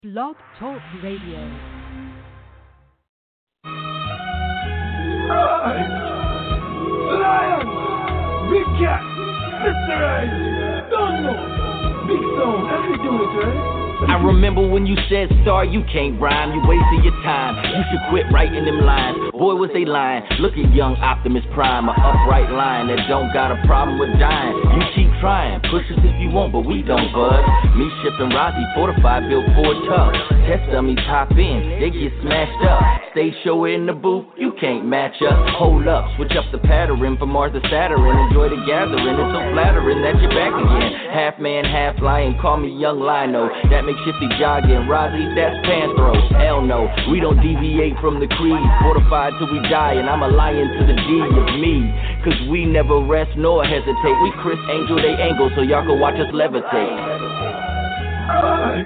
Blog Talk Radio. Right. Lion, Big Cat, Mr. Ice, Dunno, Big Stone, how you doing, right? I remember when you said, "Star, you can't rhyme, you wasted your time. You should quit writing them lines." Boy, was they lying. Look at young Optimus Prime, a upright line that don't got a problem with dying. You keep trying, push us if you want, but we don't bud. Me shipping Rozzy, fortified, built Ford tough. Test dummies hop in, they get smashed up. Stage show in the booth, you can't match us. Hold up, switch up the pattern from Mars to Saturn. Enjoy the gathering, it's so flattering that you're back again. Half man, half lion, call me Young Lino. That makes Shifty jogging, Rozzy, that's Panthro. Hell no, we don't deviate from the creed. Fortified till we die, and I'm a lion to the D of me. Cause we never rest nor hesitate. We Chris Angel, they angle, so y'all can watch us levitate. Right.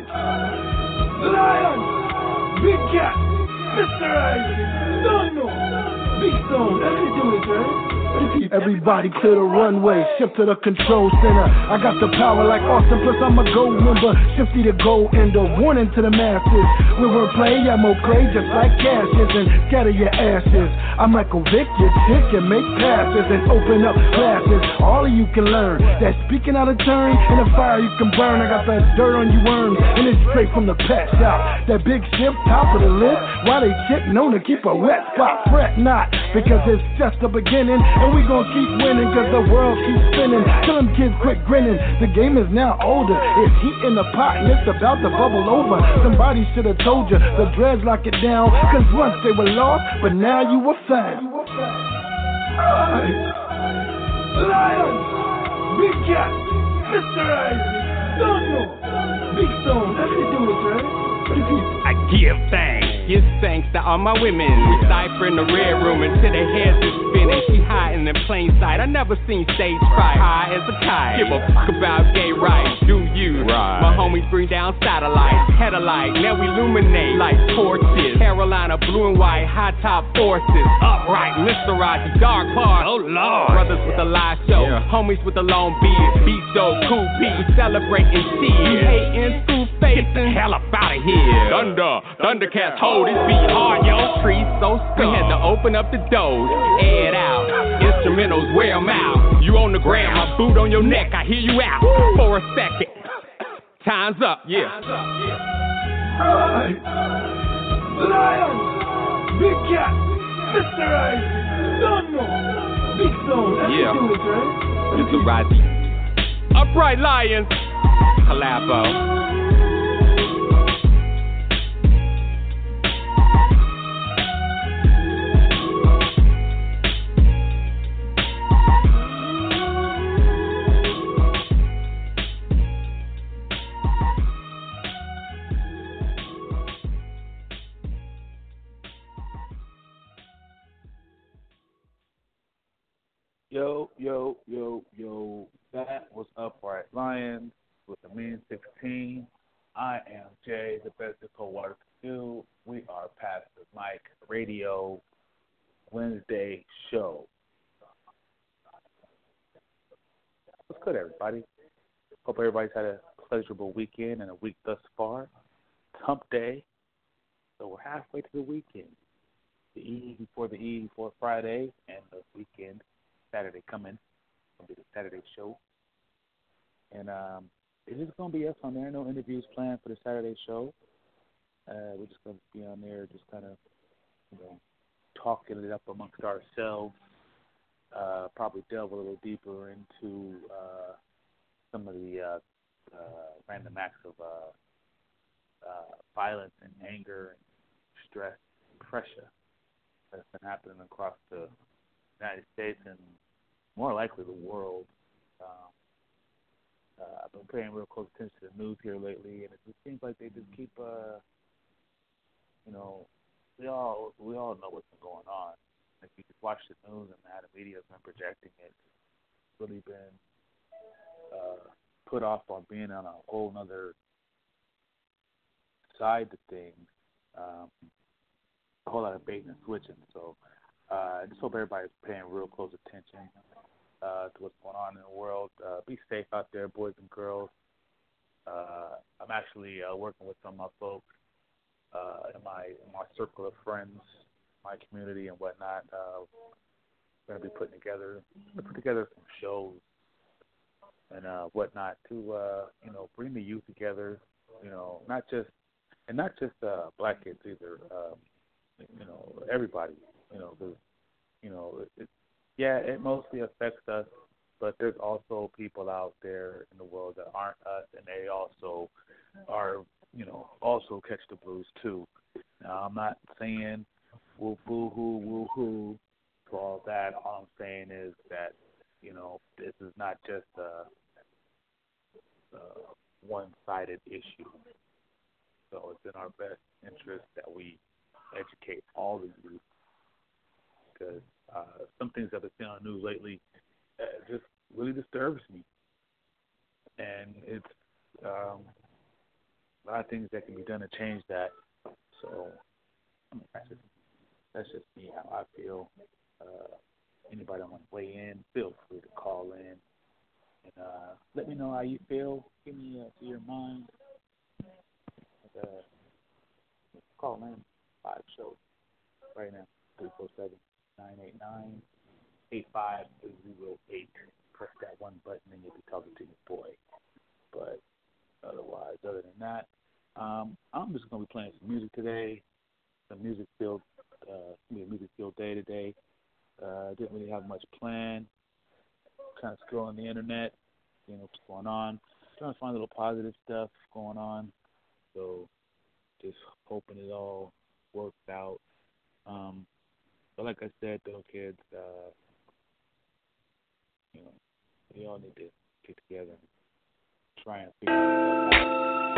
Lion, Big Cat, Mr. Ice, Dunno, Big Stone, how you doing, right? Everybody clear the runway, shift to the control center. I got the power like Austin, plus I'm a gold member. Shifty the gold ender, warning to the masses. We will play, I'm okay, just like Cassius, and scatter your ashes. I'm Michael Vick, your chick, and make passes and open up classes. All of you can learn that speaking out of turn, in the fire you can burn. I got that dirt on you worms, and it's straight from the pet shop. That big ship, top of the list, why they chick known to keep a wet spot. Fret not, because it's just the beginning. And we gon' keep winning, cause the world keeps spinning. Tell them kids quit grinning, the game is now older. It's heat in the pot and it's about to bubble over. Somebody should've told you, the dreads lock it down. Cause once they were lost, but now you were found. Right. Lion, Big Cat, Mr. Ice, Dunno, Big Stone, how you doing, right? I give thanks to all my women. We cipher in the red room until their heads is spinning. She hiding in plain sight. I never seen stage fright. High as a kite. Give a fuck about gay rights. Do you? Right. My homies bring down satellites. Headlight. Now we illuminate like torches. Carolina blue and white. High top forces. Upright. Mr. Rozzy. Dark cars. Oh Lord. Brothers with the live show. Yeah. Homies with the long beard. Beat dope. Cool P. We celebrating cheers. You hating school facing. Get the hell up out of here. Thundercats, hold this beat hard, yo. Trees so strong. We had to open up the doors, air it out. Instrumentals, wear 'em out. You on the ground, my boot on your neck, I hear you out. For a second, time's up, yeah. Right. Lion, Big Cat, Mr. Ice, Dunno, Big Stone, how you doing, right? Mr. Rozzy. Upright Lions, collabo. Yo, that was Upright Lions with the Mean 16. I am Jay, the best of co-water can do. We are past the mic radio Wednesday show. What's good, everybody? Hope everybody's had a pleasurable weekend and a week thus far. Hump day, so we're halfway to the weekend. The eve before Friday, and the weekend, Saturday coming. Gonna be the Saturday show, and it's just gonna be us on there. No interviews planned for the Saturday show. We're just gonna be on there, just kind of, talking it up amongst ourselves. Probably delve a little deeper into some of the random acts of violence and anger and stress and pressure that's been happening across the United States and more likely the world. I've been paying real close attention to the news here lately, and it just seems like they just keep, we all know what's been going on. If you just watch the news and how the media has been projecting it, it's really been put off on being on a whole other side to things. A whole lot of baiting and switching. So I just hope everybody's paying real close attention to what's going on in the world. Be safe out there, boys and girls. I'm actually working with some of my folks in my circle of friends, my community and whatnot. We're going to be putting together some shows and whatnot to bring the youth together. Not just black kids either. Everybody. Because it mostly affects us. But there's also people out there in the world that aren't us, and they also are, also catch the blues too. Now, I'm not saying woo-hoo to all that. All I'm saying is that, this is not just a one-sided issue. So it's in our best interest that we educate all the youth, because some things that I've seen on the news lately just really disturbs me, and it's a lot of things that can be done to change that. So that's just me, how I feel. Anybody want to weigh in, feel free to call in and let me know how you feel. Give me to your mind. Call in 5 shows right now. 347-989-8508. Press that one button and you'll be talking to your boy. But other than that, I'm just gonna be playing some music today. Some music-filled day today. Didn't really have much planned. Kind of scrolling the internet, seeing what's going on. Trying to find a little positive stuff going on. So just hoping it all works out. But like I said, though, kids, we all need to get together and try and figure stuff out.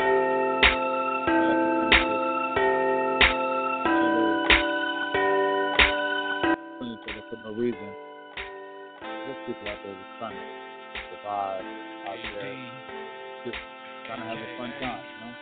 For no reason. There's people out there just trying to survive out there, just trying to have a fun time,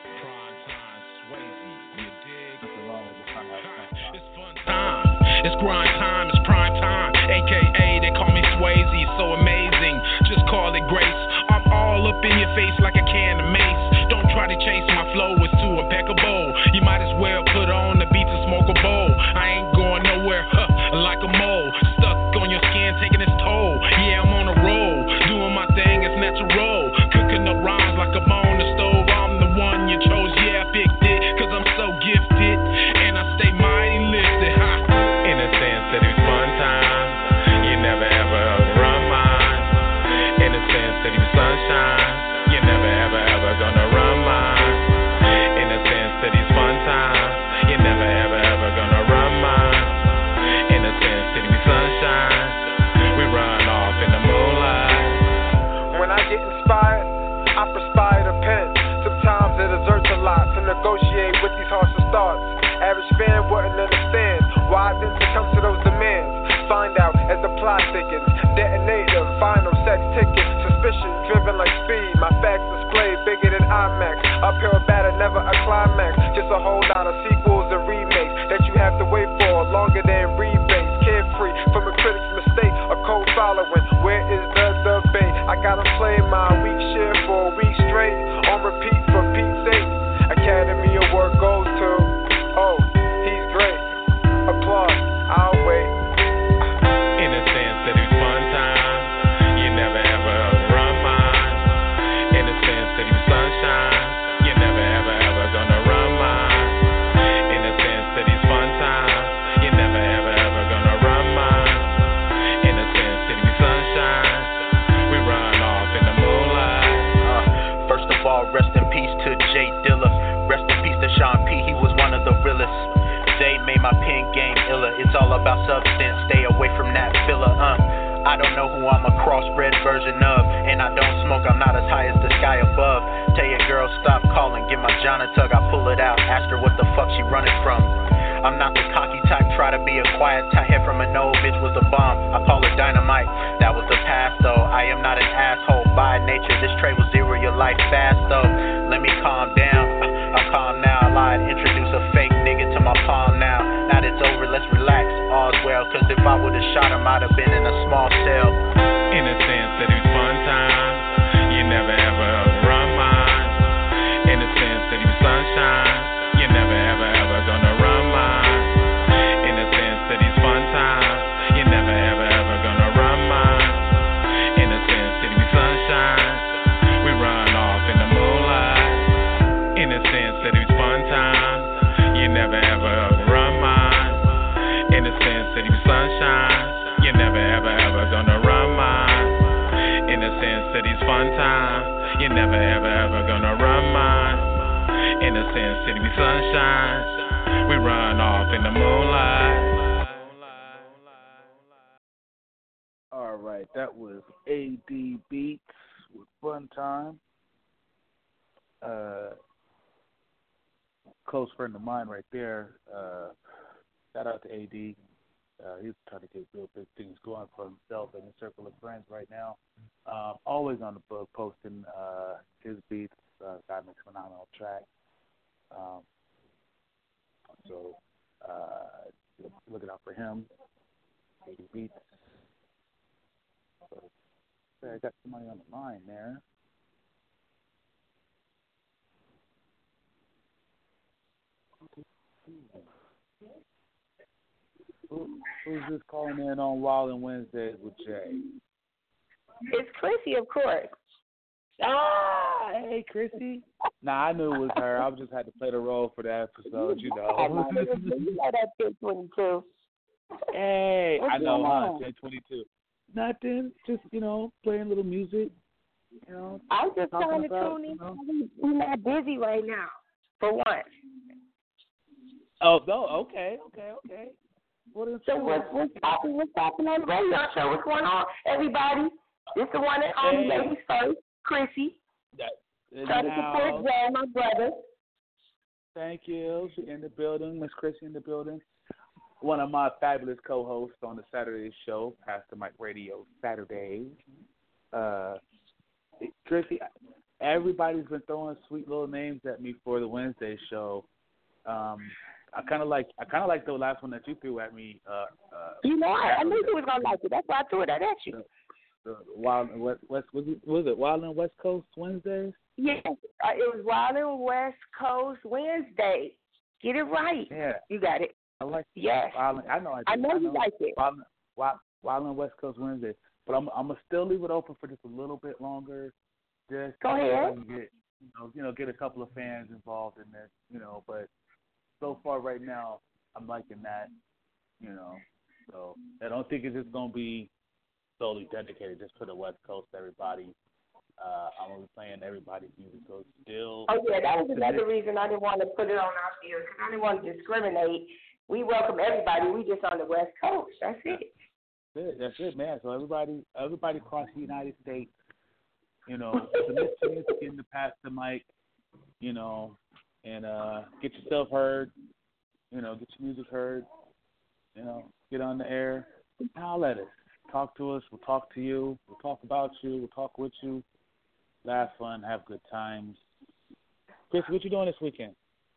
Nothing wrong with just trying to have a fun time. It's fun time. It's grind time. It's prime time. AKA they call me Swayze. So amazing. Just call it grace. I'm all up in your face like a can of mace. Don't try to chase my flow. It's too impeccable. You might as well put on the beats and smoke a bowl. I ain't going nowhere. Like a mole, stuck on your skin, taking its toll. Yeah, I'm on a roll, doing my thing, it's natural. Cooking up rhymes like I'm on the stove. I'm the one you chose, yeah, I picked it, cause I'm so gifted, and I stay mighty lifted. In a sense that it's fun time, you never ever run mine. In a sense that it's sunshine, you never ever gonna run mine. In a sense that it's fun time, you never ever gonna run mine. In a sense, city be sunshine. We run off in the moonlight. When I get inspired, I perspire the pen. Sometimes it exerts a lot to negotiate with these harsh thoughts. Average fan wouldn't understand why I didn't succumb to those demands. Find out as the plot thickens. Detonator, final sex ticket. Suspicion driven like speed. My facts displayed bigger than IMAX. Uphill battle, never a climax. Just a whole lot of sequels and remakes that you have to wait for longer than rebates. Carefree from a critic's mistake, a cold following. Where is the debate? I gotta play my weak shit for a week straight. On repeat for Pete's sake. Academy Award goes to, oh, he's great. Applause, I'll wait. In a sense that it's fun time, you never ever run mine. In a sense that it's sunshine, you never ever gonna run mine. In a sense that it's fun time, you never ever gonna run mine. In a sense that it's sunshine, we run off in the moonlight. First of all, rest in peace to Jay Dilla. Rest in peace to Sean P. He was one of the realest. They made my pen game iller. It's all about substance. Stay away from that filler. I don't know who I'm a crossbred version of, and I don't smoke. I'm not as high as the sky above. Tell your girl stop calling. Get my John a tug. I pull it out. Ask her what the fuck she running from. I'm not the cocky type. Try to be a quiet type. Head from an old bitch was a bomb. I call her dynamite. That was the past though. I am not an asshole by nature. This trait will zero your life fast though. Let me calm down. I'm calm now. I lied. Introduce a fake nigga to my palm now. Now that it's over, let's relax. All's well. Cause if I would've shot him, I'd have been in a small cell. In a sense that it's fun time, you never ever run mine. fun time. You're never, ever, ever gonna run mine. Innocent city, we sunshine. We run off in the moonlight. All right, that was AD Beats with Fun Time. Close friend of mine right there. Shout out to AD. He's trying to get real big things going for himself and his circle of friends right now. Always on the book, posting his beats. Guy makes phenomenal tracks. So look it out for him. AD Beats. So, I got somebody on the line there. Who's this calling in on Wildin' Wednesdays with Jay? It's Chrissy, of course. Ah, hey, Chrissy. Nah, I knew it was her. I just had to play the role for the episode, you know. You know that 1022. Hey, What's I know, going huh? on? 1022. Nothing. Just, playing a little music. I'm just talking trying to about, tune in. We're not busy right now, for once. Oh, no, okay. What is So what's happening on the radio show? What's going on, everybody? This the one that only ladies first, Chrissy. Trying to support Jay, my brother. Thank you. She in the building. Miss Chrissy in the building. One of my fabulous co-hosts on the Saturday show, Pastor Mike Radio Saturdays. Chrissy, everybody's been throwing sweet little names at me for the Wednesday show. I kind of like the last one that you threw at me. I knew you was gonna like it. That's why I threw it at you. Wild and West was it Wild and West Coast Wednesdays? Yes, it was Wild and West Coast Wednesday. Get it right. Yeah, you got it. I like yes. I know you like it. Wild and West Coast Wednesday, but I'm gonna still leave it open for just a little bit longer. Just go ahead. Get a couple of fans involved in this, but so far right now I'm liking that, So I don't think it's just gonna be solely dedicated just to the West Coast. Everybody, I'm gonna be playing everybody's music. So still. Oh yeah, that was another reason I didn't want to put it on our field because I didn't want to discriminate. We welcome everybody. We just on the West Coast. That's it. That's it, man. So everybody across the United States, submit to music in the Pastor Mike, and get yourself heard, get your music heard, get on the air, holler at us, talk to us, we'll talk to you, we'll talk about you, we'll talk with you, laugh fun, have good times. Chris, what you doing this weekend?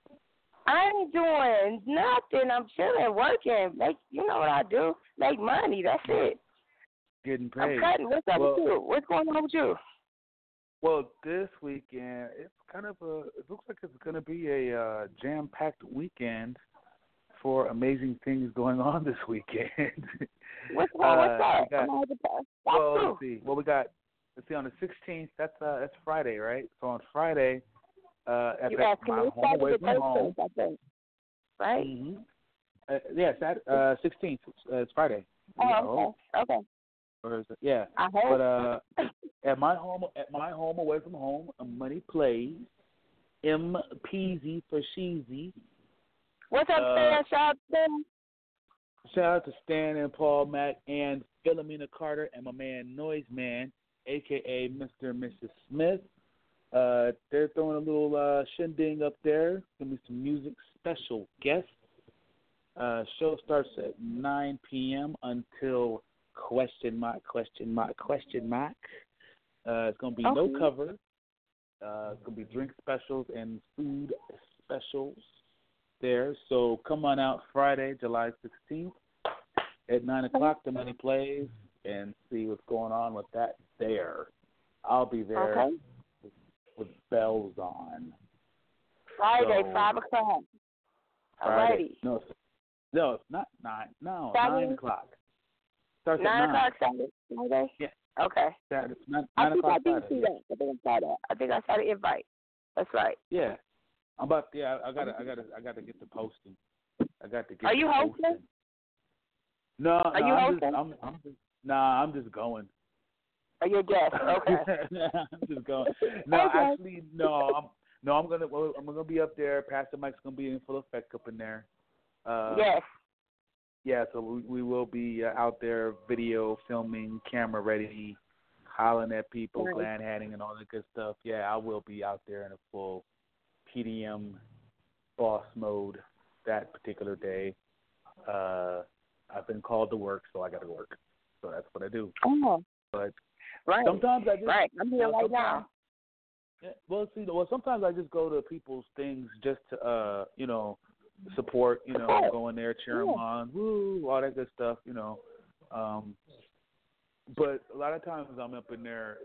I ain't doing nothing. I'm chilling, working. You know what I do? Make money. That's it. Getting paid. I'm cutting. What's up with you? What's going on with you? Well, this weekend, it looks like it's going to be a jam-packed weekend for amazing things going on this weekend. What's up? Let's see. Well, let's see, on the 16th, that's Friday, right? So on Friday, at my home away from home. I think, right? Mm-hmm. Yeah, 16th. It's Friday. Oh, okay. Or is it? Yeah. I hope. But at my home away from home, Money Plays. MPZ for Sheezy. What's up, Stan? Shout out to Stan and Paul Mack and Philomena Carter and my man Noise Man, a.k.a. Mr. and Mrs. Smith. They're throwing a little shindig up there. Give me some music, special guests. Show starts at 9 p.m. until question mark. It's going to be no cover. It's going to be drink specials and food specials there. So come on out Friday, July 16th at 9 o'clock. The Money Plays and see what's going on with that there. I'll be there. Okay. With bells on. Friday, 5 o'clock. Alrighty. No, it's not 9. No, Saturday? 9 o'clock. Starts 9 at 9. o'clock Saturday? Yeah. Okay. Saturday, 9 I o'clock did Saturday. see that. I think I saw the invite. That's right. Yeah. I gotta get the posting. Are you hosting? No, Are you hosting? I'm just going. Are you a guest? Okay. I'm just going. No, okay. Actually, no. I'm gonna be up there. Pastor Mike's gonna be in full effect up in there. Yes. Yeah, so we will be out there, video, filming, camera ready, hollering at people, glad handing, and all that good stuff. Yeah, I will be out there in a full PDM boss mode that particular day. I've been called to work, so I got to work. So that's what I do. Oh. But right. Sometimes I just I'm here right now. Yeah, sometimes I just go to people's things just to support, go in there, cheer them on, woo, all that good stuff, But a lot of times I'm up in there.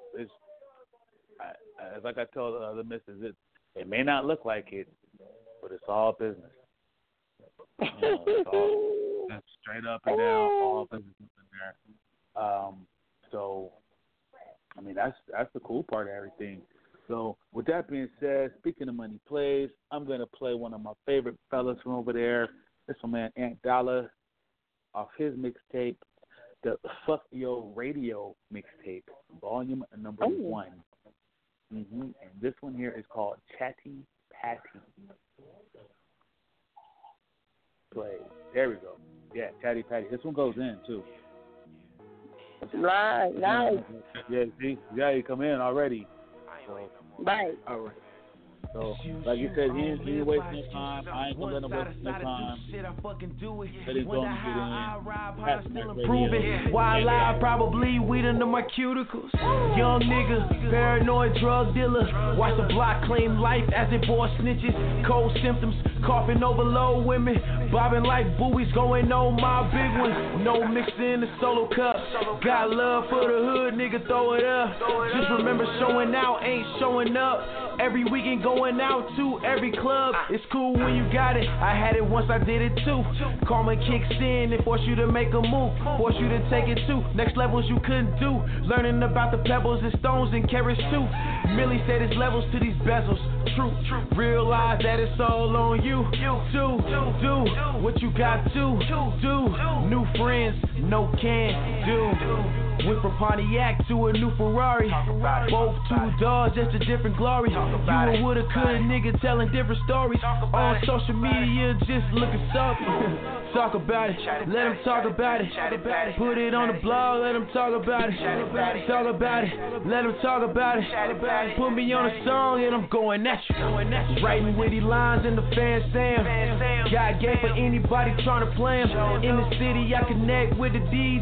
Like I tell the other missus, it may not look like it, but it's all business. It's all straight up and down, all business in there. So, I mean, that's the cool part of everything. So, with that being said, speaking of Money Plays, I'm going to play one of my favorite fellas from over there. This my man Ant Dollar off his mixtape, the Fuck Yo Radio mixtape, volume number 1. And this one here is called Chatty Patty. Play. There we go. Yeah, Chatty Patty. This one goes in, too. Right, nice. Yeah, see? Yeah, you come in already. So, right. All right. So, like you said, he ain't wasting no time. I ain't gonna let him waste no time. Let his dog get in. Prove it. Why lie? Probably weed under my cuticles. Young nigga, paranoid drug dealer. Watch the block claim life as it bore snitches. Cold symptoms, coughing over low women. Bobbing like buoys going on my big one. No mixing the solo cup. Got love for the hood, nigga, throw it up. Just remember showing out ain't showing up. Every weekend going out to every club. It's cool when you got it. I had it once, I did it too. Karma kicks in and force you to make a move. Force you to take it to next levels you couldn't do. Learning about the pebbles and stones and carrots too. Millie said it's levels to these bezels. True. Realize that it's all on you. Do what you got to do. New friends, no can do. Went from Pontiac to a new Ferrari. Both two doors, just a different glory. You a woulda, coulda nigga telling different stories. On social media, just looking something. Talk about it, let them talk about it. Put it on the blog, let them talk about it. Talk about it, let them talk about it. Put me on a song and I'm going at you. Writing witty lines in the fan Sam. Got game for anybody trying to play him. In the city, I connect with the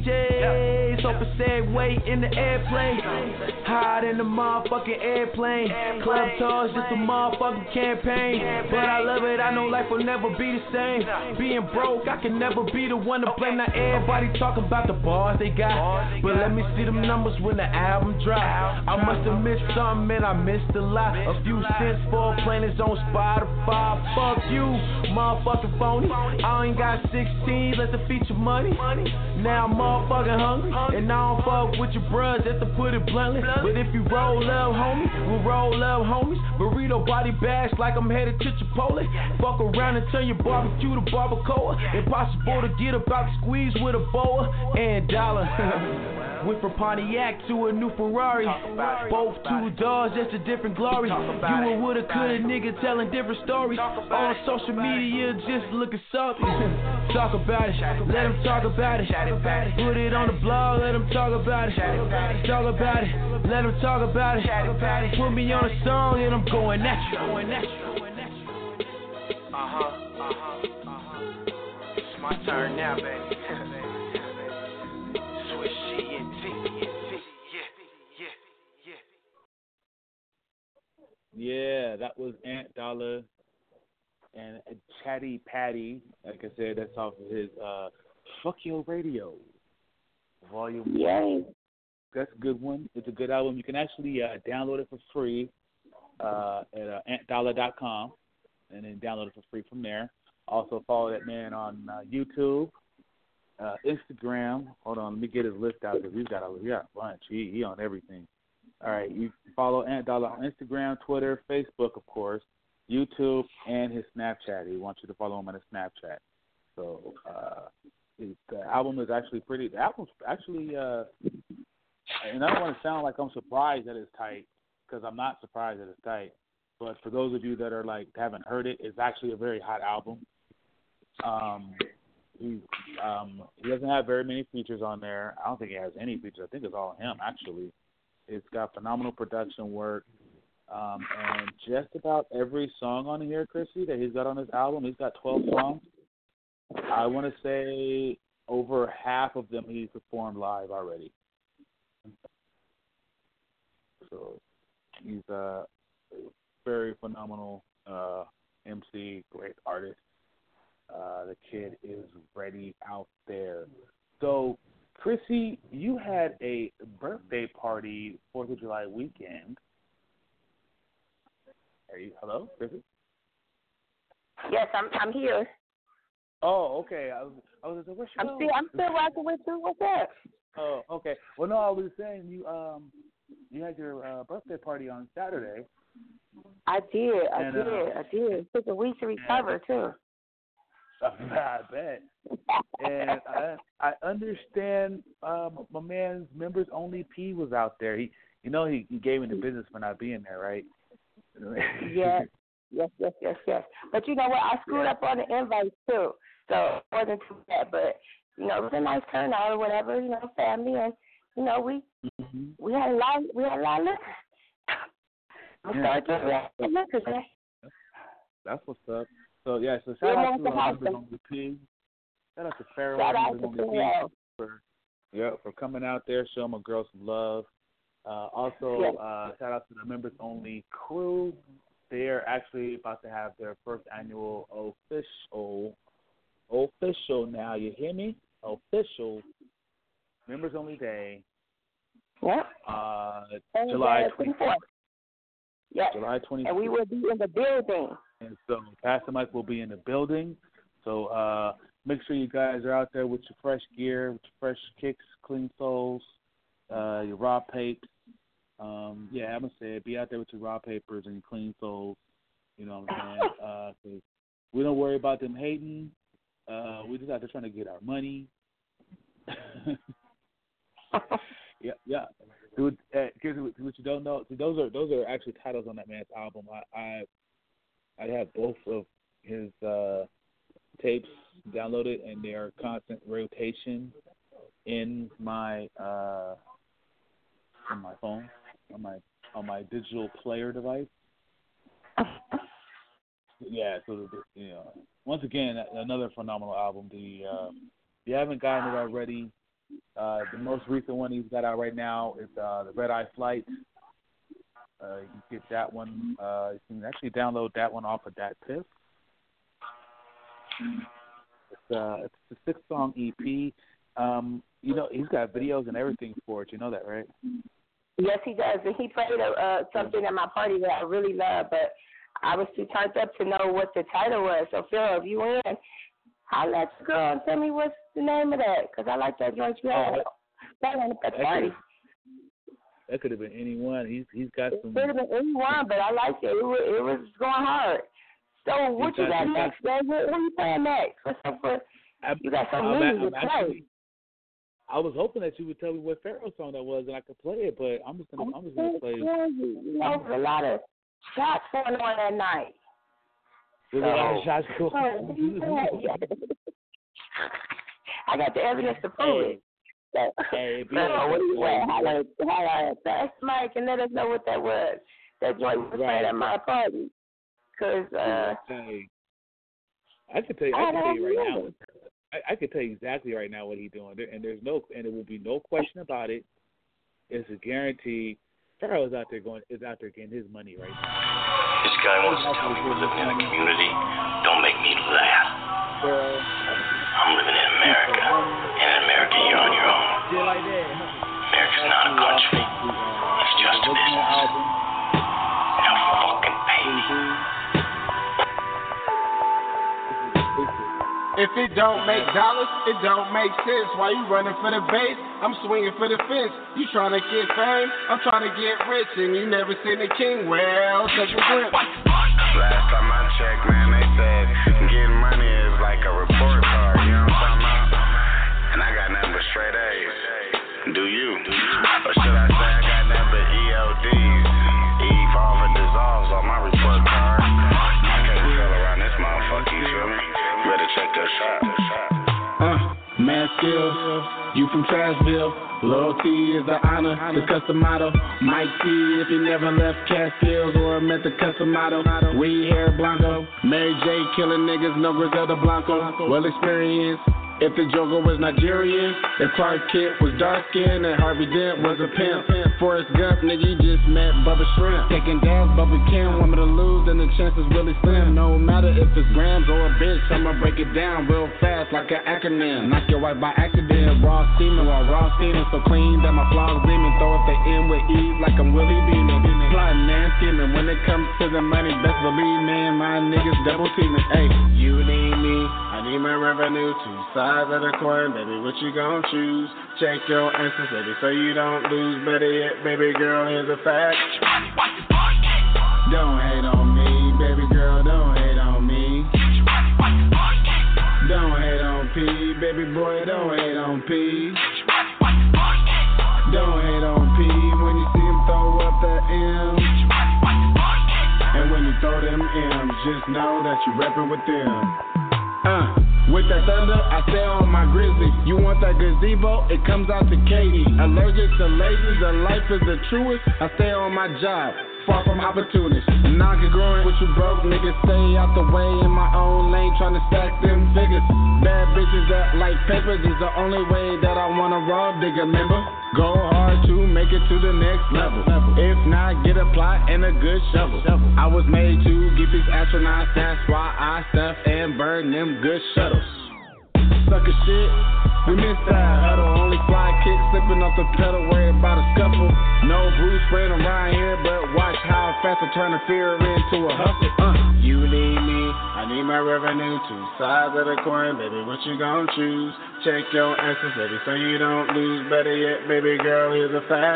DJs. Open segue in the airplane. Hide in the motherfucking airplane. Club tours, just a motherfucking campaign. But I love it, I know life will never be the same. Being broke, I can never be the one to blame. Not everybody talking about the bars they got. But let me see them numbers when the album drop. I must have missed something and I missed a lot. A few cents for playing his on Spotify. Fuck you, motherfucking phony. I ain't got 16, let the feature money. Now I'm motherfucking hungry. And I don't fuck with your bruh, just to put it bluntly. But if you roll up, homie, we'll roll up, homies. Burrito body bags like I'm headed to Chipotle. Fuck around and turn your barbecue to barbacoa. Impossible to get about the squeeze with a boa and dollar. Went from Pontiac to a new Ferrari. Both two doors, just a different glory. You a woulda, coulda nigga telling different stories. On social media, just looking something. Talk about it, let them talk about it. Put it on the blog, let them talk about it. Talk about it, let them talk about it. Put me on a song and I'm going at you. It's my turn now, baby. Swish G&T. Yeah, that was Ant Dollar and Chatty Patty. Like I said, that's off of his Fuck Yo Radio Volume 1. That's a good one. It's a good album. You can actually download it for free at antdollar.com and then download it for free from there. Also follow that man on YouTube, Instagram. Hold on, let me get his list out because we got a bunch. He on everything. All right, you follow Ant Dollar on Instagram, Twitter, Facebook, of course, YouTube, and his Snapchat. He wants you to follow him on his Snapchat. So the album is actually pretty. The album's actually and I don't want to sound like I'm surprised that it's tight, because I'm not surprised that it's tight. But for those of you that are like haven't heard it, it's actually a very hot album. He doesn't have very many features on there. I don't think he has any features. I think it's all him, actually. It's got phenomenal production work. And just about every song on here, Chrissy, that he's got on his album, he's got 12 songs. I want to say over half of them he's performed live already. So he's a very phenomenal MC, great artist. The kid is ready out there. So, Chrissy, you had a birthday party 4th of July weekend. Hello, Chrissy? Yes, I'm here. Oh, okay. I was where's she going? I'm still rocking with you. What's up? Oh, okay. Well, no, I was saying you had your birthday party on Saturday. I did. It took a week to recover too. I bet. And I understand my man's Members Only P was out there. He gave me the business for not being there, right? Yes. But you know what? I screwed up on the invite too, so it wasn't too bad. But it was a nice turnout or whatever. Family, and we had a lot. We had a lot of liquor. That's what's up. So shout out to Members Only P. Shout out to Pharaoh. Shout out to Pharaoh for coming out there, showing my girls some love. Also, shout out to the Members Only crew. They are actually about to have their first annual official now, you hear me? Official Members Only Day. Yep. July 24th. Yep. July 24th. And we will be in the building. And so Pastor Mike will be in the building. So make sure you guys are out there with your fresh gear, with your fresh kicks, clean soles, your raw papes. I'm going to say it. Be out there with your raw papers and your clean soles. You know what I'm saying? 'Cause we don't worry about them hating. We just out there trying to get our money. Yeah. Dude, here's what you don't know. See, those are actually titles on that man's album. I have both of his tapes downloaded, and they are constant rotation in my phone, on my digital player device. Yeah, so once again, another phenomenal album. If you haven't gotten it already, the most recent one he's got out right now is the Red Eye Flight. You can get that one. You can actually download that one off of Dat Piff. It's a 6-song EP. He's got videos and everything for it. You know that, right? Yes, he does. And he played something at my party that I really love, but I was too turned up to know what the title was. So, Phil, if you in, holla at your girl and tell me what's the name of that, because I like that joint you had at the party. That could have been anyone. He's got some. It could have been anyone, but I liked it. It was going hard. So what you got next, man? What are you playing next? What's up for? You got some music to play. I was hoping that you would tell me what Pharaoh song that was, and I could play it. But I'm just gonna play. A lot of shots going on that night. There's a lot of shots going on. I got the evidence to prove it. Hey, highlight that Mike and let us know what that was. That joint was playing at my party. Cause I can tell you right now. I can tell you exactly right now what he's doing, and there will be no question about it. It's a guarantee. Pharaoh is out there getting his money right now. This guy wants to tell me we're living in a community. Don't make me laugh. I'm living in America, and in America you're on your own. America's not a country. It's just a business. Now fucking pay me. If it don't make dollars, it don't make sense. Why you running for the base? I'm swinging for the fence. You trying to get fame? I'm trying to get rich, and you never seen the king. Well, take a grip. Last time I checked, man, they said getting money is like a report card. You know what I'm talking about? And I got nothing but straight A's. Do you? Man skills, you from Trashville. Loyalty is the honor, the custom motto. Mike T, if you never left Catskills or met the custom motto. We hair Blanco, Mary J killing niggas, no Griselda Blanco. Well experienced. If the Joker was Nigerian, if Clark Kent was dark-skinned, and Harvey Dent was a pimp. Forrest Gump, nigga, you just met Bubba Shrimp. Taking dabs, Bubba Kim, want me to lose, then the chance is really slim. No matter if it's grams or a bitch, I'ma break it down real fast like an acronym. Knock your wife by accident, raw steaming while raw steaming. So clean that my flaws gleaming. Throw up the N with ease like I'm Willie Beeman. Plotting and scheming, when it comes to the money, best believe, man, my niggas double teaming. Hey, you need me, I need my revenue too. Sides of the coin, baby, what you gon' choose? Check your answers, baby, so you don't lose. Better yet, baby girl, here's a fact. Don't hate on me, baby girl, don't hate on me. Don't hate on P, baby boy, don't hate on P. Don't hate on P when you see him throw up the M. And when you throw them M's, just know that you reppin' with them. With that thunder, I stay on my grizzly. You want that gazebo? It comes out to Katie. Allergic to ladies, the life is the truest. I stay on my job, far from opportunists. Non-congruent with you broke niggas, stay out the way in my own lane, trying to stack them figures. Bad bitches that like papers is the only way that I wanna raw digger, remember? Go hard to make it to the next level. If not, get a plot and a good shovel. I was made to get these astronauts, that's why I stuff and burn them good shuttles. Sucker shit, we missed that huddle. Only fly kick slipping off the pedal, worried about a scuffle. No Bruce spraying around here, but watch how fast I turn the fear into a hustle. You need me, I need my revenue. Two sides of the coin, baby, what you gon' choose? Check your answers, baby, so you don't lose. Better yet, baby girl, here's a fact.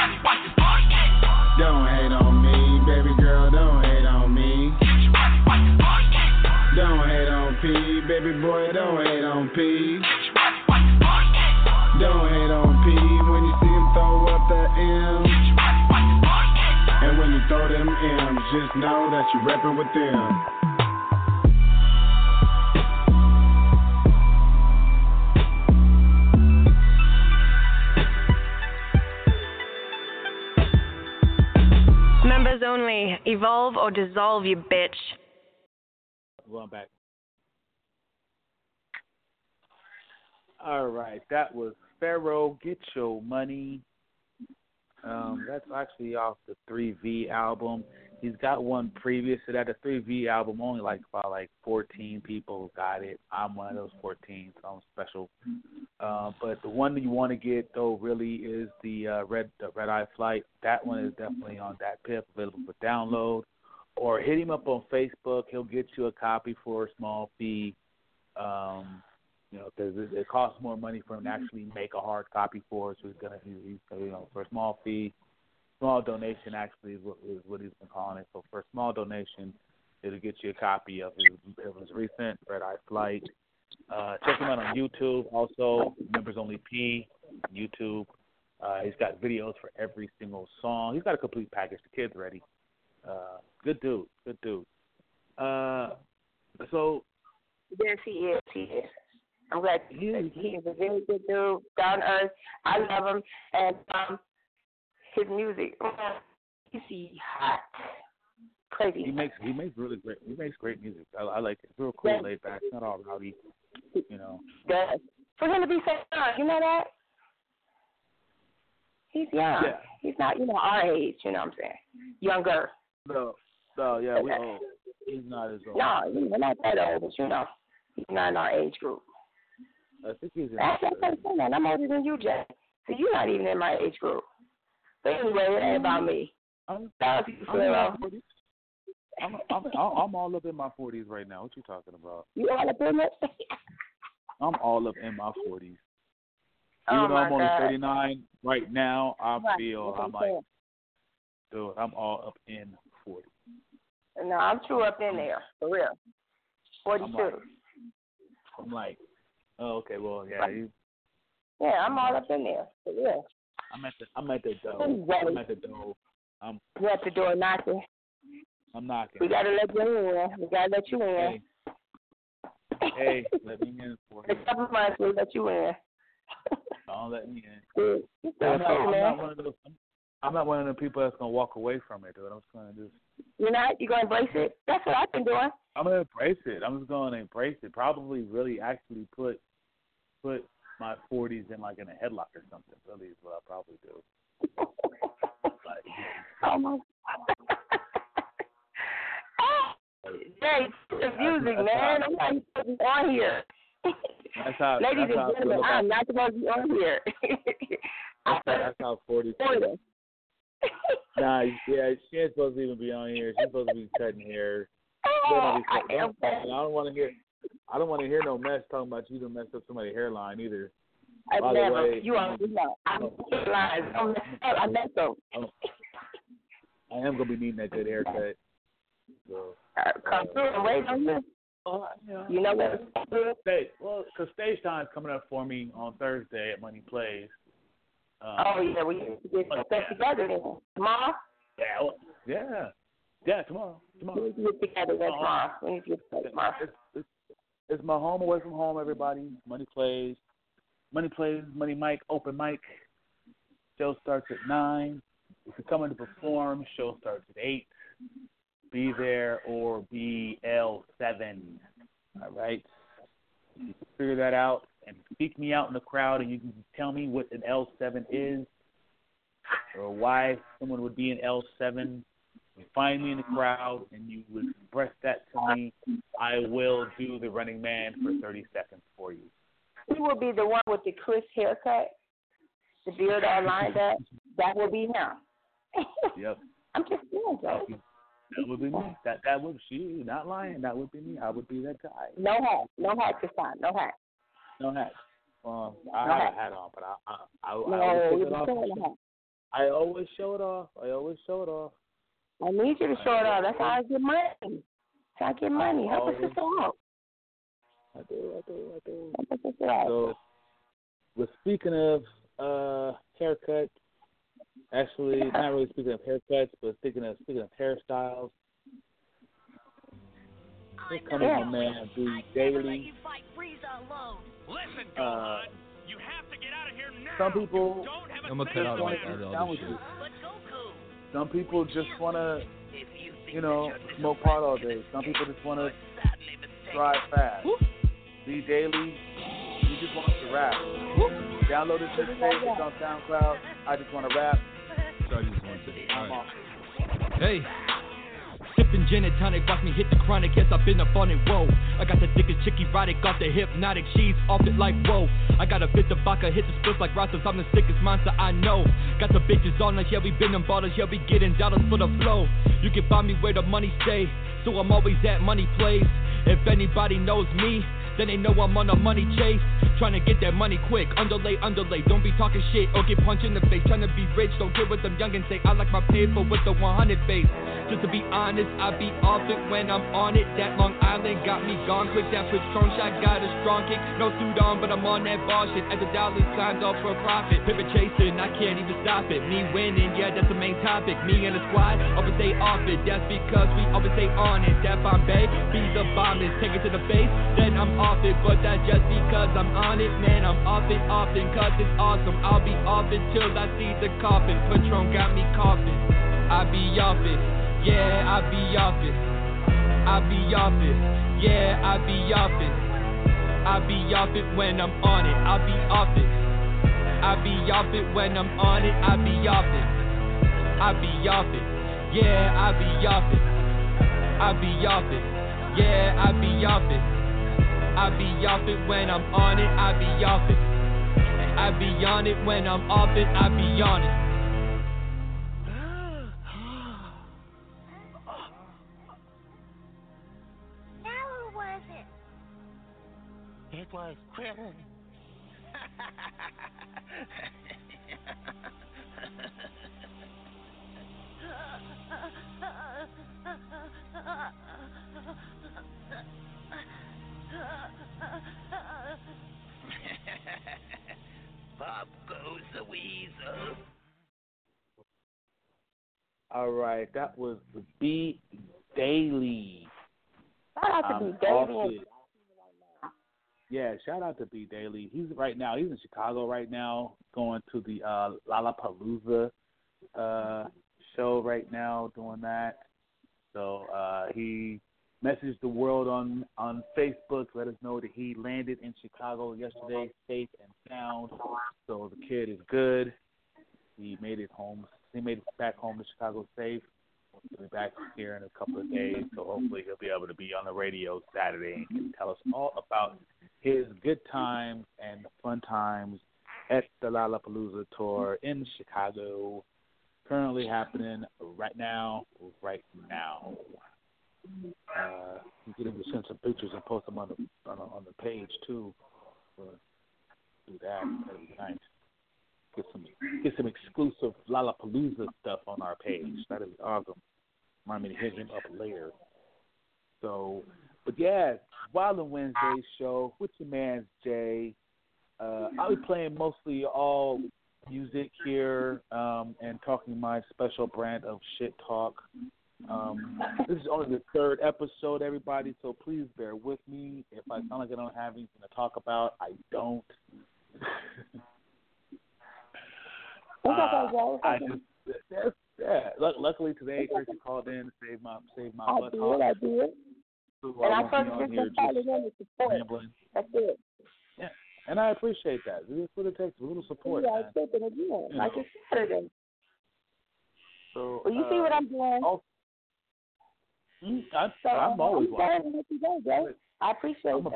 Don't hate on me, baby girl, don't hate on me. Don't hate on P, baby boy, don't hate on P. Don't hate on P when you see him throw up the M. And when you throw them M's, just know that you reppin' with them. Members only. Evolve or dissolve, you bitch. Going back. All right, that was Pharaoh, Get Your Money. That's actually off the 3V album. He's got one previous to that. The 3V album, only about 14 people got it. I'm one of those 14, so I'm special. But the one that you want to get, though, really is the Red Eye Flight. That one is definitely on that PIP, available for download. Or hit him up on Facebook. He'll get you a copy for a small fee. Because it costs more money for him to actually make a hard copy for us. So he's gonna, for a small fee, small donation actually is what he's been calling it. So for a small donation, it'll get you a copy of his recent Red Eye Flight. Check him out on YouTube. Also, Members Only P, YouTube. He's got videos for every single song. He's got a complete package. The kid's ready. Good dude. So yes, he is. I'm glad he's a very good dude, down to earth. I love him, and his music, he's hot, crazy. He makes really great. He makes great music. I like it. It's real cool, laid back. It's not all rowdy, Does for him to be so young, you know that? He's young. Yeah. He's not, our age. You know what I'm saying? Younger. No, yeah, we old. He's not as old. No, we're not that old, but he's not in our age group. I think he's in I'm older than you, Jay. So you're not even in my age group. But anyway, it ain't about me. I'm all up in my 40s right now. What you talking about? You all up in it? I'm all up in my 40s. Even though I'm only 39 right now, I'm like, dude, I'm all up in 40. No, I'm true up in there, for real. 42. I'm like, oh, okay, well, yeah. Yeah, I'm all up in there, for real. I'm at the door. I'm at the door. You're at the door knocking. I'm knocking. We gotta let you in. We gotta let you in. Hey, let me in for you. In a couple months, we'll let you in. Don't let me in. I'm not one of the people that's gonna walk away from it, dude. I'm just gonna just. You're not? You gonna embrace it? That's what I've been doing. I'm gonna embrace it. I'm just gonna embrace it. Probably, really, actually put my 40s in a headlock or something. Really, is what I'll probably do. Oh my. Hey, it's music, man. I'm not supposed to be on here. Ladies and gentlemen, I'm not supposed to be on here. That's how 40s. Nah, yeah, she ain't supposed to even be on here. She's supposed to be cutting hair. I don't want to hear no mess talking about you to mess up somebody's hairline either. By the way, you already know. I'm lying. I messed up. I am gonna be needing that good haircut. So, come through and wait on you. You know what? Because stage time's coming up for me on Thursday at Money Plays. We need to get stuff together then. Tomorrow? Yeah, tomorrow. We need to get together tomorrow. We need to get together tomorrow. It's my home away from home, everybody. Money Plays, Money Mic, open mic. Show starts at 9. If you're coming to perform, show starts at 8. Be there or BL7. All right? You can figure that out and speak me out in the crowd, and you can tell me what an L7 is or why someone would be an L7. You find me in the crowd and you would express that to me. I will do the Running Man for 30 seconds for you. He will be the one with the crisp haircut, the beard all lined up. That will be him. Yep. I'm just saying, Joe. That would be me. That would she not lying. That would be me. I would be that guy. No hat this time. No hat. No hat. I have a hat on, but I always take it off. I always show it off. I need you to show it off. That's how I get money. That's how I get money. Help us out. I do. So, we're speaking of haircuts. Actually, not really speaking of haircuts, but speaking of hairstyles. Here comes my man, B. Daily. Listen, Gohan, you have to get out of here now. Some people I'm gonna cut out all this shit. Some people just want to, smoke pot all day. Some people just want to drive fast. B. Daily, he just wants to rap. Download this mixtape. It's on SoundCloud. I just want to rap. Hey. Sippin' gin and tonic, watch me hit the chronic, yes I've been up on it, whoa. I got the thickest chick erotic, off the hypnotic, she's off it like whoa. I got a bit of vodka, hit the splits like Rastas, I'm the sickest monster I know. Got the bitches on us, yeah we been in bottles, yeah we getting dollars for the flow. You can find me where the money stay, so I'm always at Money Plays. If anybody knows me, then they know I'm on a money chase. Trying to get that money quick, underlay. Don't be talking shit or get punched in the face. Trying to be rich, don't care what them youngins say. I like my paper with the 100 face. Just to be honest, I be off it when I'm on it. That Long Island got me gone quick. That Patron shot got a strong kick. No suit on, but I'm on that ball shit. As the dollars climbed up for profit. Pivot chasing, I can't even stop it. Me winning, yeah, that's the main topic. Me and the squad always stay off it. That's because we always stay on it. That Bombay, be the bombers. Take it to the face, then I'm off it. But that's just because I'm on it, man. I'm off it often, cause it's awesome. I'll be off it till I see the coffin. Patron got me coughing. I be off it, yeah, I be off it. I be off it, yeah, I be off it. I be off it when I'm on it. I be off it. I be off it when I'm on it. I be off it. I be off it, yeah, I be off it. I be off it, yeah, I be off it. I be off it when I'm on it, I be off it. I be on it when I'm off it, I be on it. Now who was it? It was Krillin. Pop goes the weasel. All right, that was the B Daily. Shout out to B Daily. Yeah, shout out to B Daily. He's in Chicago right now, going to the Lollapalooza show right now, doing that. So he messaged the world on Facebook, let us know that he landed in Chicago yesterday, safe and sound. So the kid is good. He made it home. He made it back home to Chicago safe. He'll be back here in a couple of days, so hopefully he'll be able to be on the radio Saturday and tell us all about his good times and the fun times at the Lollapalooza tour in Chicago, currently happening right now. You get him to send some pictures and post them on the page too. Do that. That'd be nice. Get some exclusive Lollapalooza stuff on our page. That'd be awesome. Remind me to hit him up later. So, but yeah, Wild and Wednesday show with your man Jay. I'll be playing mostly all music here and talking my special brand of shit talk. This is only the third episode, everybody, so please bear with me. If I sound like I don't have anything to talk about, I don't. Luckily today, Chrissy called in to save my butt. I did. So and I first just calling in to support. That's it. Yeah, and I appreciate that. That's what it takes, a little support. Yeah, I said it again, like it's Saturday. So, well, you see what I'm doing? I'm always watching. I appreciate I'm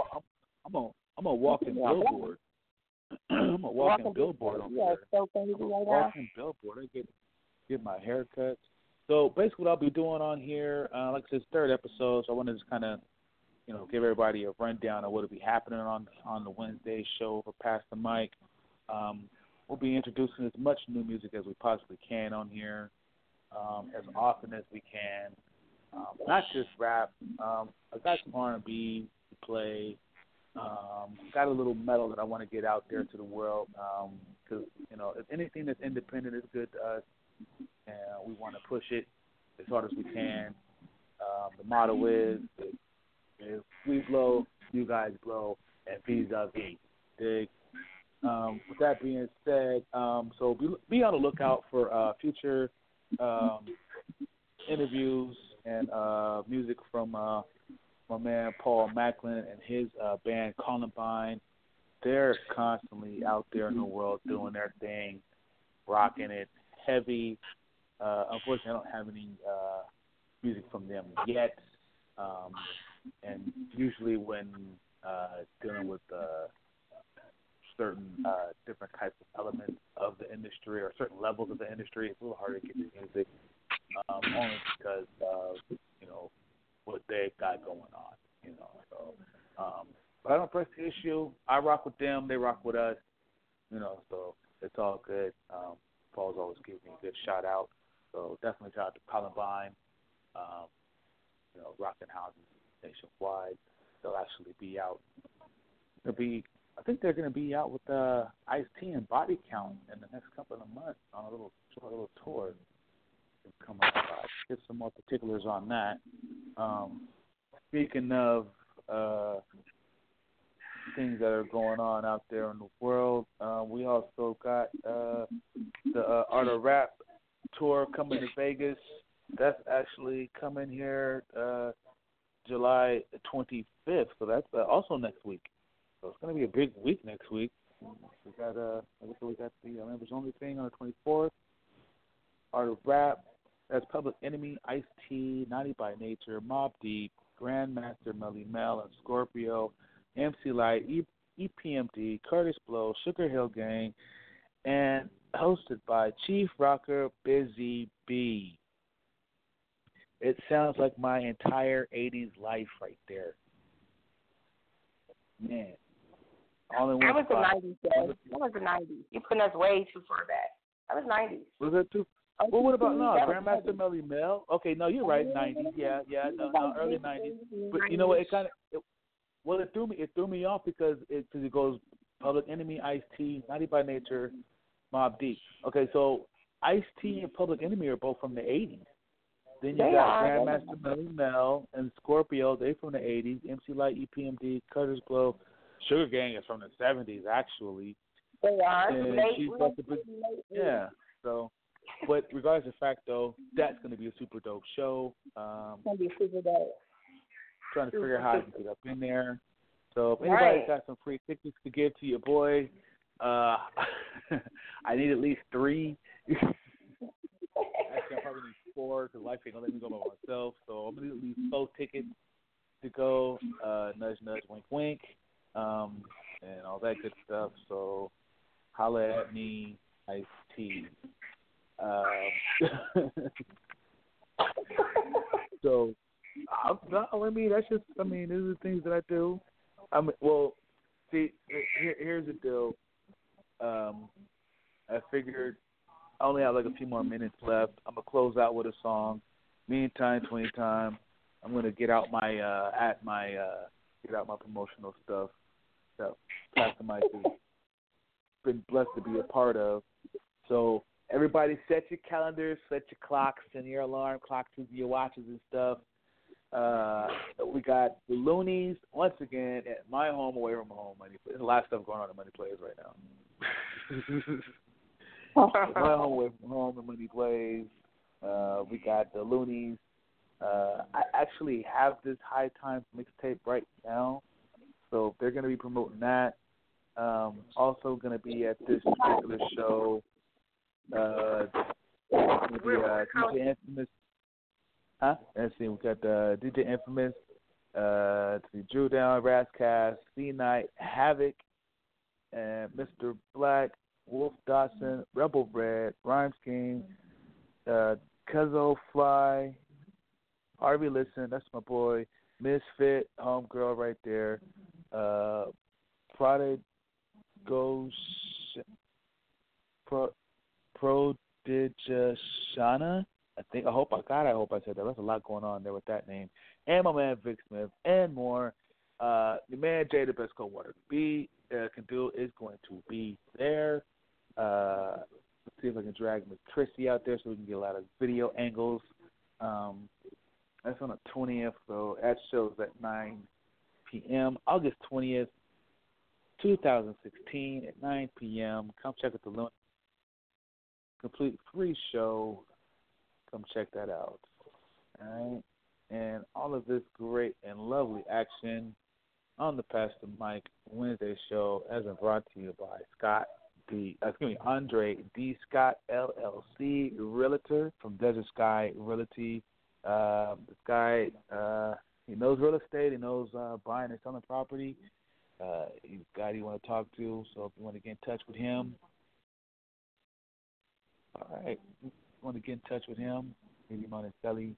a walking billboard. I'm a walking billboard over there. So crazy right now. Walking billboard. I get my hair cut. So basically, what I'll be doing on here, like I said, third episode. So I want to just kind of, give everybody a rundown of what will be happening on the Wednesday show for Pass the Mic. We'll be introducing as much new music as we possibly can on here, as often as we can. Not just rap. I got some R&B to play. Got a little metal that I want to get out there to the world because, if anything that's independent is good to us, and we want to push it as hard as we can. The motto is, if we blow, you guys blow, and vis-a-vis. Dig? With that being said, so be on the lookout for future interviews and music from my man Paul Macklin and his band Columbine. They're constantly out there in the world doing their thing, rocking it heavy. Unfortunately, I don't have any music from them yet. And usually when dealing with certain different types of elements of the industry or certain levels of the industry, it's a little harder to get the music, only because of, what they've got going on, So, but I don't press the issue. I rock with them. They rock with us, so it's all good. Paul's always giving me a good shout out. So definitely shout out to Columbine, rocking houses nationwide. They'll actually be out. I think they're going to be out with Ice-T and Body Count in the next couple of months on a little tour. Come up, get some more particulars on that. Speaking of things that are going on out there in the world, we also got the Art of Rap tour coming to Vegas. That's actually coming here July 25th, so that's also next week. So it's going to be a big week next week. We got the Members Only thing on the 24th. Art of Rap. That's Public Enemy, Ice-T, Naughty by Nature, Mobb Deep, Grandmaster Melly Mel and Scorpio, MC Lyte, EPMD, Curtis Blow, Sugar Hill Gang, and hosted by Chief Rocker Busy B. It sounds like my entire 80s life right there. Man. All in one I was spot. the 90s, Jay. That was the 90s. You're putting us way too far back. That was 90s. Was that too? Well, what about Grandmaster Melly Mel? Okay, no, you're right. 90s, yeah, no, early 90s. But you know what? It threw me off because it goes Public Enemy, Ice-T, Naughty by Nature, Mobb Deep. Okay, so Ice-T and Public Enemy are both from the 80s. Then you got Grandmaster Melly Mel and Scorpio. They from the 80s. MC Lyte, EPMD, Curtis Blow, Sugar Gang is from the 70s, actually. They are. And she's like the big, yeah. So, but regardless of the fact, though, that's going to be a super dope show. It's going to be super dope. Trying to figure out how to get up in there. So if anybody's got some free tickets to give to your boy, I need at least 3. Actually, I probably need 4 because life ain't going to let me go by myself. So I'm going to need at least 4 tickets to go. Nudge, nudge, wink, wink, and all that good stuff. So holla at me, Ice-T. So, I mean, that's just, I mean, these are the things that I do. Well, see, here's the deal. I figured I only have like a few more minutes left. I'm going to close out with a song. Meantime, 20 time, I'm going to get out my, get out my promotional stuff that Pastor Mike has been blessed to be a part of. So, everybody set your calendars, set your clocks, and your alarm clocks to your watches and stuff. We got the Loonies once again at my home, away from home. There's a lot of stuff going on at Money Plays right now. My home, away from home, and Money Plays. We got the Loonies. I actually have this High Times mixtape right now, so they're going to be promoting that. Also going to be at this particular show. DJ Infamous. Let's see, we got DJ Infamous, Drew Down, Razzcast, C-Night, Havoc, and Mr. Black, Wolf Dotson, Rebel Red, Rhyme Scheme, Cuzzo Fly, Harvey Listen, that's my boy, Misfit, Homegirl right there, Prodigashana, I hope I said that. There's a lot going on there with that name. And my man Vic Smith and more. The man Jay, the best co-water can do, is going to be there. Let's see if I can drag Miss Chrissy out there so we can get a lot of video angles. That's on the 20th, so that show's at 9 p.m. August 20th, 2016 at 9 p.m. Come check out the Loon. Complete free show. Come check that out. All right. And all of this great and lovely action on the Pastor Mike Wednesday show has been brought to you by Andre D. Scott, LLC, Realtor from Desert Sky Realty. This guy, he knows real estate. He knows buying and selling property. He's a guy you want to talk to. So if you want to get in touch with him, all right. If you want to get in touch with him, maybe Monticelli,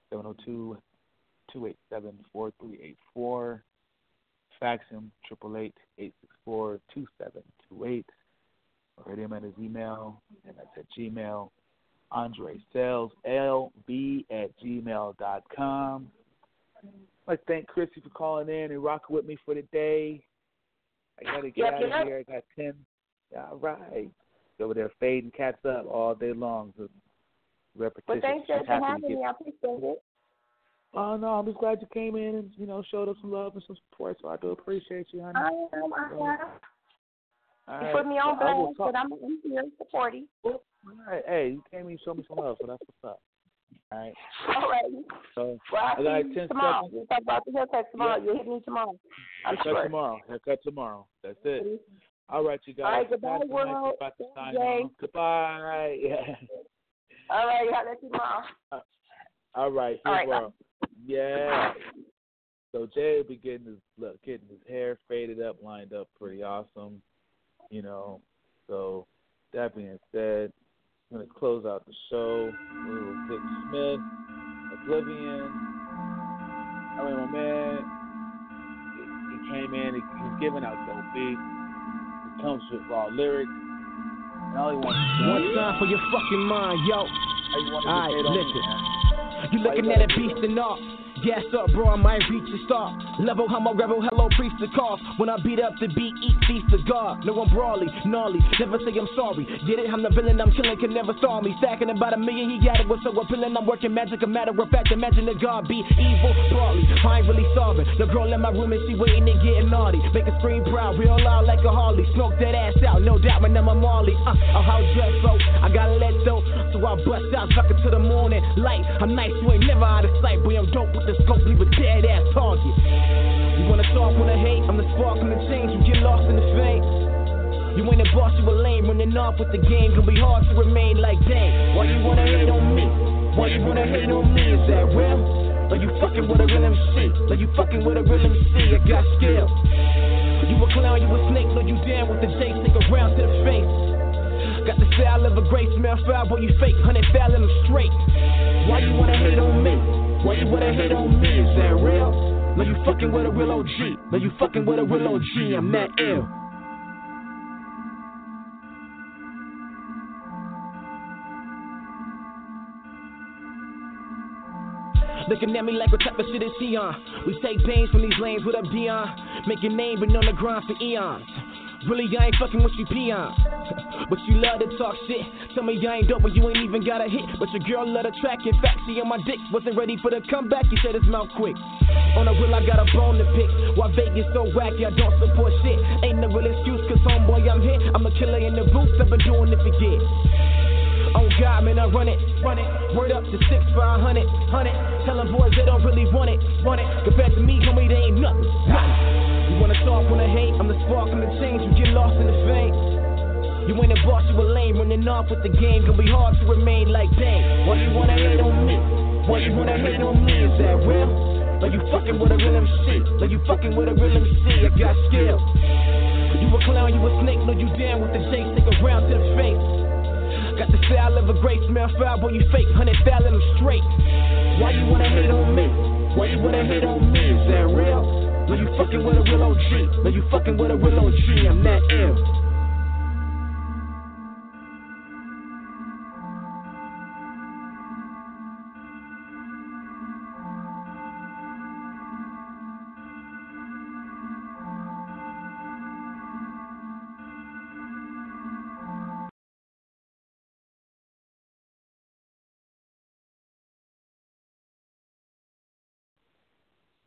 702-287-4384. Fax him, 888-864-2728. Or hit him at his email, and that's at Gmail. Andre Sales, lb@gmail.com. I'd like to thank Chrissy for calling in and rocking with me for the day. I got to get out of here. I got 10. All right. Over there fading cats up all day long. So repetition. Well, thanks for having me. I appreciate it. Oh, no, I'm just glad you came in and, showed us some love and some support, so I do appreciate you, honey. I am. You put me on blast, but I'm here supporting. All right. Hey, you came in and showed me some love, so that's what's up. All right. All right. So, well, I'll I see got you 10 tomorrow. seconds. We'll talk about the haircut tomorrow. Yeah. You'll hit me tomorrow. I'm Haircut sure. tomorrow. Haircut tomorrow. That's it. All right, you guys. All right, goodbye, world. Goodbye. Yeah. All right, I'll let you tomorrow. All right, world. Yeah. So Jay will be getting his hair faded up, lined up pretty awesome, So that being said, I'm going to close out the show. Little Vic Smith, Oblivion. I mean, my man, he came in, he was giving out dope beats. He comes with raw lyrics. And all he wants to do one time for your fucking mind, yo. Alright, listen. You looking at a beast in art. Gas up, bro, I might reach the star. Level, I'm a rebel, hello, priest to cause. When I beat up the beat, eat feast to God. No, I'm brawly, gnarly, never say I'm sorry. Get it, I'm the villain, I'm killing, can never storm me. Stacking about 1 million, he got it, what's so appealing? I'm working magic, a matter of fact, imagine the God be evil, brawly. I ain't really starving. The girl in my room and she waiting and getting naughty. Make her scream proud, real loud like a Harley. Smoke that ass out, no doubt when I'm a Marley. How dressed, bro, I gotta let go. So I bust out, fuck it to the morning light. I'm nice, you ain't never out of sight. Boy, I'm dope with the scope, leave a dead ass target. You wanna talk, wanna hate, I'm the spark and the change. You get lost in the face. You ain't a boss, you a lame. Running off with the game, gonna be hard to remain like dang. Why you wanna hate on me? Why you wanna hate on me? Is that real? Are you fucking with a real MC? Are you fucking with a real MC? I got skill. You a clown, you a snake, no you down with the J, stick around to the face. Got the style of a great smell foul, boy you fake, 100 foul in them straight. Why you wanna hate on me? Why you wanna hate on me? Is that real? No you fucking with a real OG. No you fucking with a real OG, I'm that ill. Looking at me like what type of shit is he on? We take pains from these lanes, what up Dion? Making name, been on the grind for eons. Really, I ain't fucking with you peons. But you love to talk shit. Tell me I ain't dope when you ain't even got a hit. But your girl love the track. In fact, she on my dick. Wasn't ready for the comeback, he said his mouth quick. On the real, I got a bone to pick. Why Vegas so wacky, I don't support shit. Ain't no real excuse, cause homeboy, I'm hit. I'm a killer in the booth, I've been doing it for years. Oh God, man, I run it. Word up to 6 for 100. Telling boys they don't really want it. Compared to me, homie, they ain't nothing. You wanna talk, wanna hate, I'm the spark and the change. You get lost in the fame. You ain't a boss, you a lame. Running off with the game, gonna be hard to remain like dang. Why you wanna hate on me? Why you wanna hate on me? Is that real? Are you fucking with a real MC? Are you fucking with a real MC? I got skill. You a clown, you a snake, no you down with the J, stick around to the face. Got the style of a great smell foul, boy you fake, 100 foul in them straight. Why you wanna hate on me? Why you wanna hate on me? Is that real? No you fucking with a real OG. No you fucking with a real OG, I'm that ill.